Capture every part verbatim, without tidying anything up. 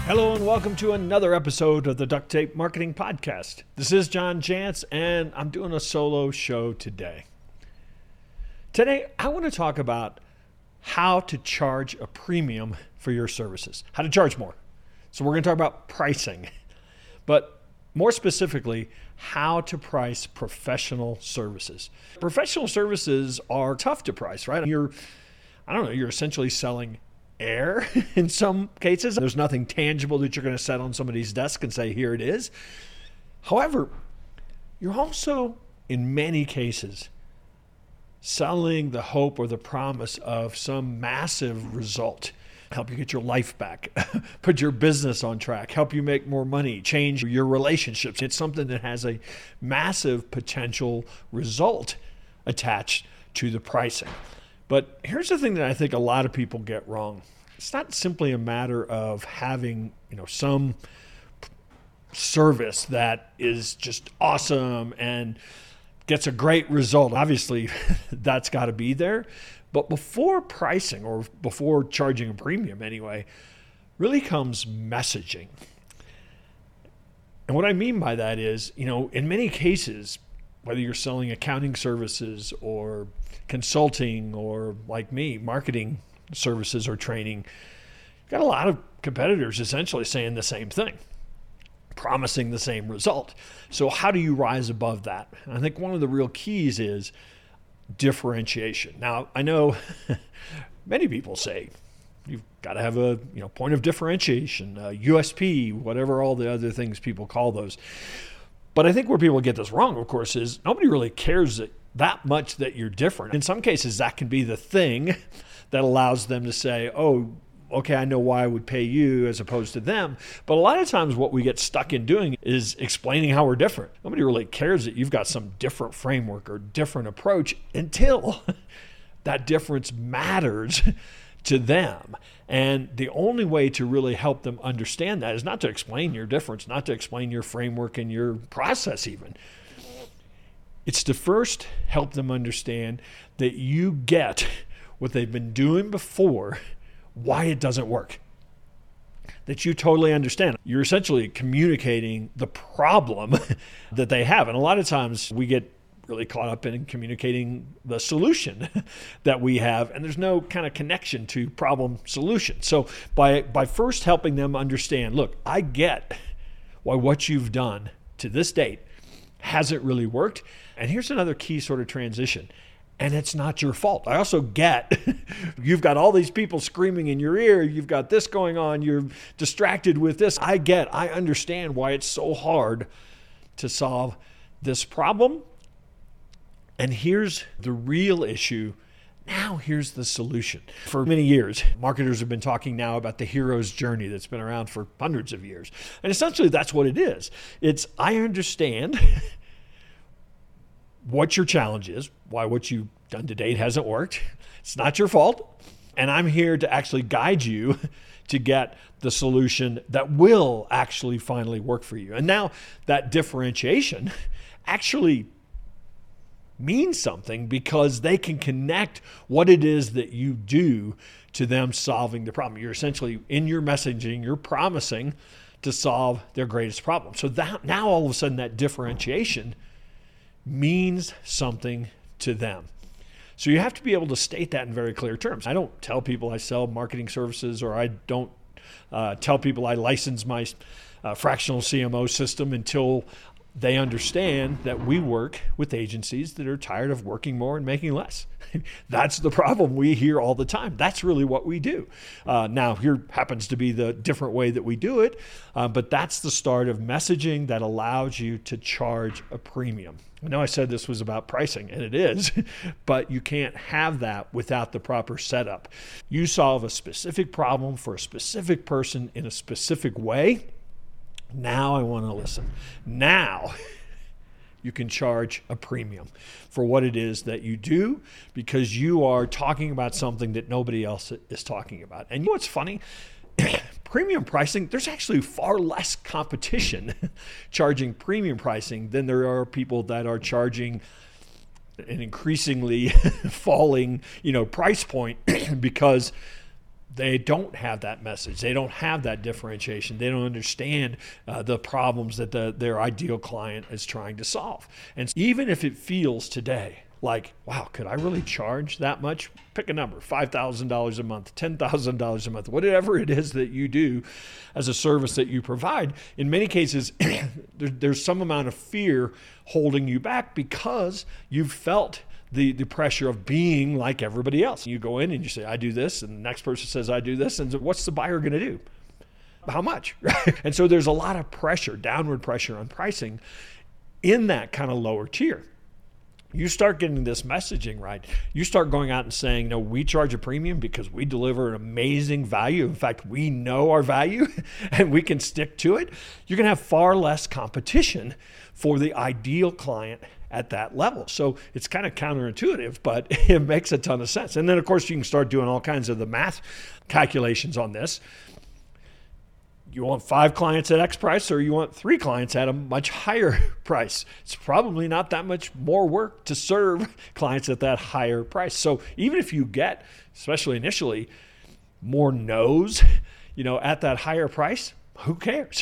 Hello and welcome to another episode of the Duct Tape Marketing Podcast. This is John Jantsch and I'm doing a solo show today. Today, I want to talk about how to charge a premium for your services, how to charge more. So we're going to talk about pricing, but more specifically, how to price professional services. Professional services are tough to price, right? You're, I don't know, you're essentially selling air in some cases. There's nothing tangible that you're going to set on somebody's desk and say, here it is. However, you're also, in many cases, selling the hope or the promise of some massive result. Help you get your life back, put your business on track, help you make more money, change your relationships. It's something that has a massive potential result attached to the pricing. But here's the thing that I think a lot of people get wrong. It's not simply a matter of having, you know, some service that is just awesome and gets a great result. Obviously, that's got to be there. But before pricing, or before charging a premium anyway, really comes messaging. And what I mean by that is, you know, in many cases, whether you're selling accounting services or consulting or, like me, marketing services or training, you've got a lot of competitors essentially saying the same thing, promising the same result. So how do you rise above that? And I think one of the real keys is differentiation. Now, I know many people say you've got to have a you know point of differentiation, a U S P, whatever all the other things people call those. But I think where people get this wrong, of course, is nobody really cares that, that much that you're different. In some cases, that can be the thing that allows them to say, oh, okay, I know why I would pay you as opposed to them. But a lot of times what we get stuck in doing is explaining how we're different. Nobody really cares that you've got some different framework or different approach until that difference matters to them. And the only way to really help them understand that is not to explain your difference, not to explain your framework and your process even. It's to first help them understand that you get what they've been doing before, why it doesn't work. That you totally understand. You're essentially communicating the problem that they have. And a lot of times we get really caught up in communicating the solution that we have, and there's no kind of connection to problem solution. So by by first helping them understand, look, I get why what you've done to this date hasn't really worked. And here's another key sort of transition. And it's not your fault. I also get you've got all these people screaming in your ear. You've got this going on. You're distracted with this. I get, I understand why it's so hard to solve this problem. And here's the real issue. Now here's the solution. For many years, marketers have been talking now about the hero's journey that's been around for hundreds of years. And essentially that's what it is. It's, I understand what your challenge is, why what you've done to date hasn't worked. It's not your fault. And I'm here to actually guide you to get the solution that will actually finally work for you. And now that differentiation actually means something because they can connect what it is that you do to them solving the problem. You're essentially, in your messaging, you're promising to solve their greatest problem. So that now all of a sudden that differentiation means something to them. So you have to be able to state that in very clear terms. I don't tell people I sell marketing services, or I don't uh, tell people I license my uh, fractional C M O system until they understand that we work with agencies that are tired of working more and making less. That's the problem we hear all the time. That's really what we do. Uh, now, here happens to be the different way that we do it, uh, but that's the start of messaging that allows you to charge a premium. I know I said this was about pricing, and it is, but you can't have that without the proper setup. You solve a specific problem for a specific person in a specific way. Now I want to listen. Now you can charge a premium for what it is that you do, because you are talking about something that nobody else is talking about. And you know what's funny? Premium pricing, there's actually far less competition charging premium pricing than there are people that are charging an increasingly falling, you know, price point because They don't have that message. They don't have that differentiation. They don't understand uh, the problems that the, their ideal client is trying to solve. And even if it feels today like, wow, could I really charge that much? Pick a number, five thousand dollars a month, ten thousand dollars a month, whatever it is that you do as a service that you provide. In many cases, there, there's some amount of fear holding you back because you've felt the, the pressure of being like everybody else. You go in and you say, I do this, and the next person says, I do this, and what's the buyer going to do? How much? And so there's a lot of pressure, downward pressure on pricing in that kind of lower tier. You start getting this messaging right. You start going out and saying, no, we charge a premium because we deliver an amazing value. In fact, we know our value and we can stick to it. You're going to have far less competition for the ideal client at that level. So it's kind of counterintuitive, but it makes a ton of sense. And then, of course, you can start doing all kinds of the math calculations on this. You want five clients at X price, or you want three clients at a much higher price? It's probably not that much more work to serve clients at that higher price. So even if you get, especially initially, more no's, you know, at that higher price, who cares?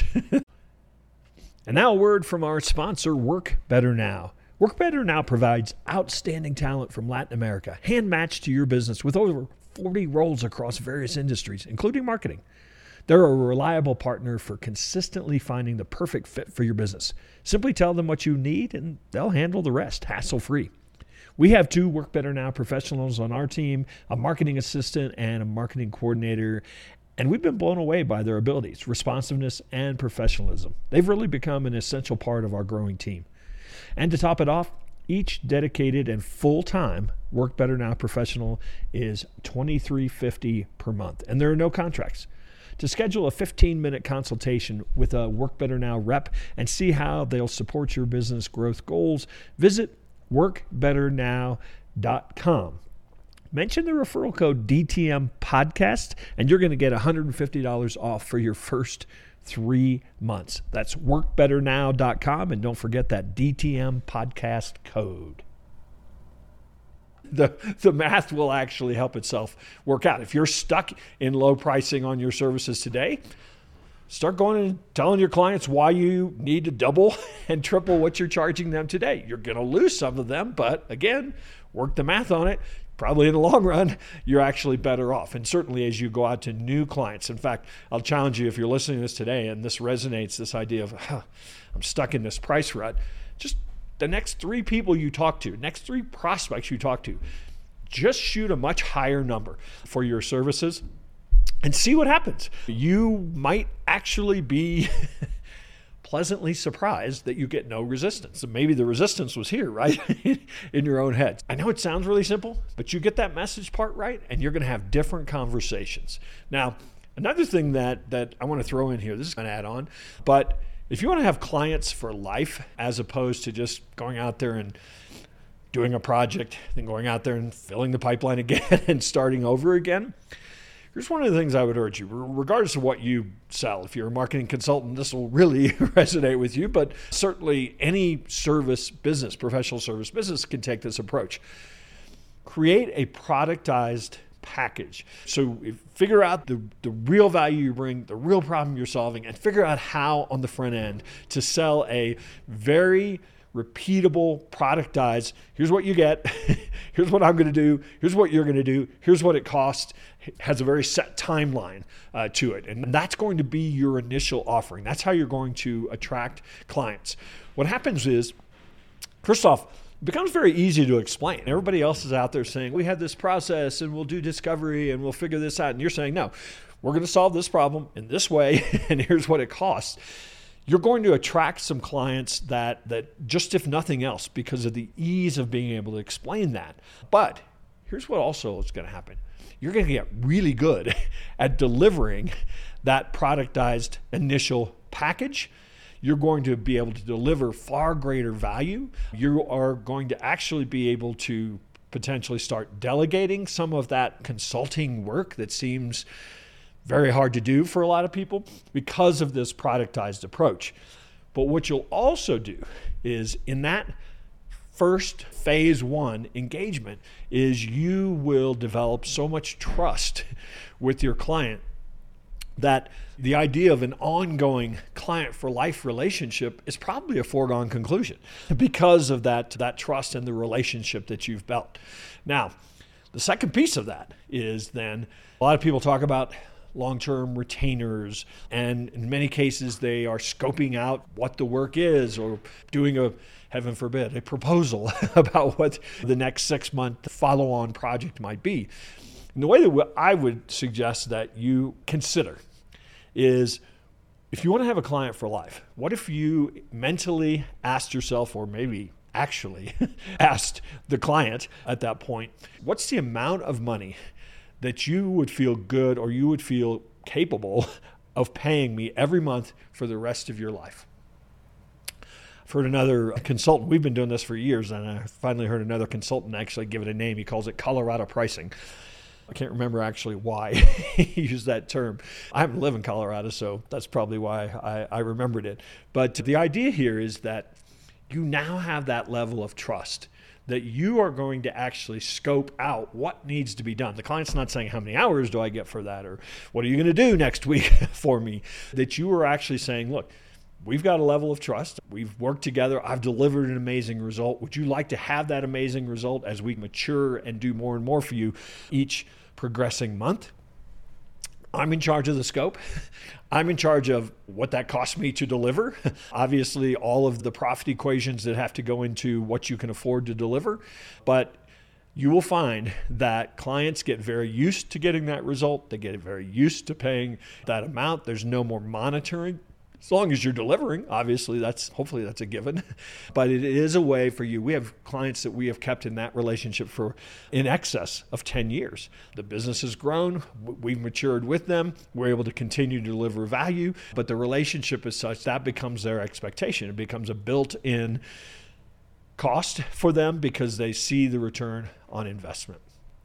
And now a word from our sponsor, Work Better Now. Work Better Now provides outstanding talent from Latin America, hand-matched to your business with over forty roles across various industries, including marketing. They're a reliable partner for consistently finding the perfect fit for your business. Simply tell them what you need and they'll handle the rest, hassle-free. We have two Work Better Now professionals on our team, a marketing assistant and a marketing coordinator, and we've been blown away by their abilities, responsiveness, and professionalism. They've really become an essential part of our growing team. And to top it off, each dedicated and full-time Work Better Now professional is twenty-three dollars and fifty cents per month, and there are no contracts. To schedule a fifteen-minute consultation with a Work Better Now rep and see how they'll support your business growth goals, visit work better now dot com. Mention the referral code D T M Podcast, and you're going to get one hundred fifty dollars off for your first three months. That's work better now dot com, and don't forget that D T M Podcast code. The, the math will actually help itself work out. If you're stuck in low pricing on your services today, start going and telling your clients why you need to double and triple what you're charging them today. You're going to lose some of them, but again, work the math on it. Probably in the long run, you're actually better off. And certainly as you go out to new clients. In fact, I'll challenge you, if you're listening to this today and this resonates, this idea of, huh, I'm stuck in this price rut, just the next three people you talk to, next three prospects you talk to, just shoot a much higher number for your services and see what happens. You might actually be pleasantly surprised that you get no resistance. And maybe the resistance was here, right? In your own head. I know it sounds really simple, but you get that message part right and you're going to have different conversations. Now, another thing that, that I want to throw in here, this is an add-on, but if you want to have clients for life, as opposed to just going out there and doing a project, then going out there and filling the pipeline again and starting over again, here's one of the things I would urge you, regardless of what you sell. If you're a marketing consultant, this will really resonate with you, but certainly any service business, professional service business can take this approach. Create a productized package. So figure out the, the real value you bring, the real problem you're solving, and figure out how on the front end to sell a very repeatable, productized, here's what you get, here's what I'm going to do, here's what you're going to do, here's what it costs. It has a very set timeline uh, to it. And that's going to be your initial offering. That's how you're going to attract clients. What happens is, first off, it becomes very easy to explain. Everybody else is out there saying, we have this process and we'll do discovery and we'll figure this out. And you're saying, no, we're going to solve this problem in this way and here's what it costs. You're going to attract some clients that, that just if nothing else, because of the ease of being able to explain that. But here's what also is going to happen. You're going to get really good at delivering that productized initial package. You're going to be able to deliver far greater value. You are going to actually be able to potentially start delegating some of that consulting work that seems very hard to do for a lot of people because of this productized approach. But what you'll also do is in that first phase one engagement is you will develop so much trust with your client that the idea of an ongoing client for life relationship is probably a foregone conclusion because of that, that trust and the relationship that you've built. Now, the second piece of that is then a lot of people talk about long-term retainers, and in many cases they are scoping out what the work is or doing a, heaven forbid, a proposal about what the next six-month follow-on project might be. And the way that I would suggest that you consider is, if you want to have a client for life, what if you mentally asked yourself, or maybe actually asked the client at that point, what's the amount of money that you would feel good or you would feel capable of paying me every month for the rest of your life? I've heard another consultant, we've been doing this for years, and I finally heard another consultant actually give it a name. He calls it Colorado pricing. I can't remember actually why he used that term. I happen to live in Colorado, so that's probably why I, I remembered it. But the idea here is that you now have that level of trust that you are going to actually scope out what needs to be done. The client's not saying, how many hours do I get for that? Or what are you going to do next week for me? That you are actually saying, look, we've got a level of trust. We've worked together. I've delivered an amazing result. Would you like to have that amazing result as we mature and do more and more for you each progressing month? I'm in charge of the scope. I'm in charge of what that costs me to deliver. Obviously, all of the profit equations that have to go into what you can afford to deliver. But you will find that clients get very used to getting that result. They get very used to paying that amount. There's no more monitoring. As long as you're delivering, obviously, that's hopefully that's a given. But it is a way for you. We have clients that we have kept in that relationship for in excess of ten years. The business has grown. We've matured with them. We're able to continue to deliver value. But the relationship is such that becomes their expectation. It becomes a built-in cost for them because they see the return on investment.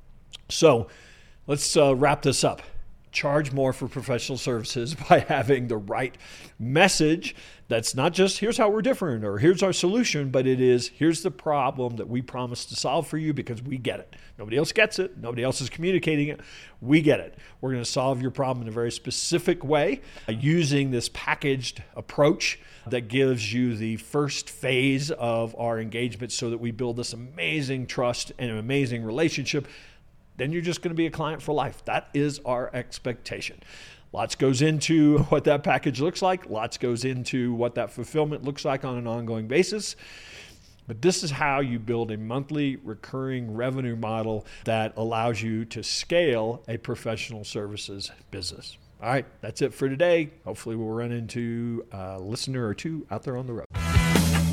So let's uh, wrap this up. Charge more for professional services by having the right message that's not just here's how we're different or here's our solution, but it is here's the problem that we promise to solve for you because we get it. Nobody else gets it. Nobody else is communicating it. We get it. We're going to solve your problem in a very specific way uh, using this packaged approach that gives you the first phase of our engagement so that we build this amazing trust and an amazing relationship. Then you're just going to be a client for life. That is our expectation. Lots goes into what that package looks like. Lots goes into what that fulfillment looks like on an ongoing basis. But this is how you build a monthly recurring revenue model that allows you to scale a professional services business. All right, that's it for today. Hopefully we'll run into a listener or two out there on the road.